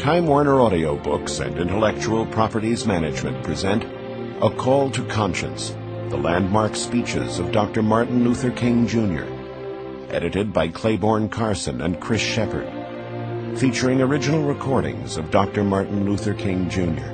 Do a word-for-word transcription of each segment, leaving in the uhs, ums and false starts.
Time Warner Audiobooks and Intellectual Properties Management present A Call to Conscience, the landmark speeches of Doctor Martin Luther King, Junior, edited by Claiborne Carson and Chris Shepard, featuring original recordings of Doctor Martin Luther King, Junior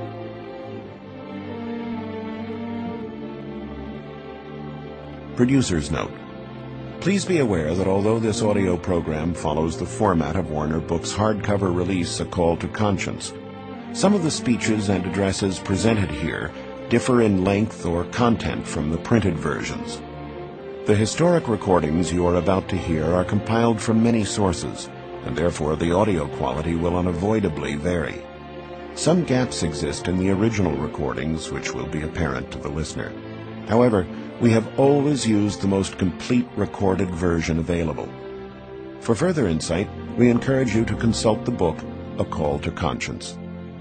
Producer's note. Please be aware that although this audio program follows the format of Warner Books' hardcover release, A Call to Conscience, some of the speeches and addresses presented here differ in length or content from the printed versions. The historic recordings you are about to hear are compiled from many sources, and therefore the audio quality will unavoidably vary. Some gaps exist in the original recordings which will be apparent to the listener. However, we have always used the most complete recorded version available. For further insight, we encourage you to consult the book, A Call to Conscience.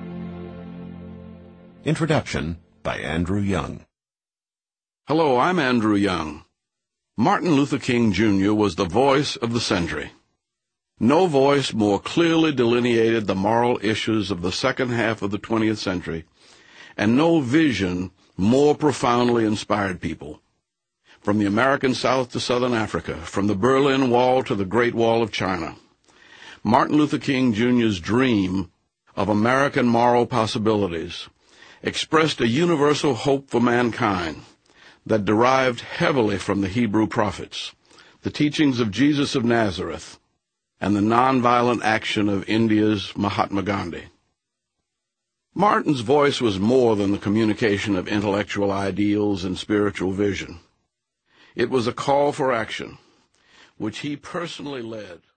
Introduction by Andrew Young. Hello, I'm Andrew Young. Martin Luther King, Junior was the voice of the century. No voice more clearly delineated the moral issues of the second half of the twentieth century, and no vision more profoundly inspired people. From the American South to Southern Africa, from the Berlin Wall to the Great Wall of China, Martin Luther King, Junior's dream of American moral possibilities expressed a universal hope for mankind that derived heavily from the Hebrew prophets, the teachings of Jesus of Nazareth, and the nonviolent action of India's Mahatma Gandhi. Martin's voice was more than the communication of intellectual ideals and spiritual vision. It was a call for action, which he personally led.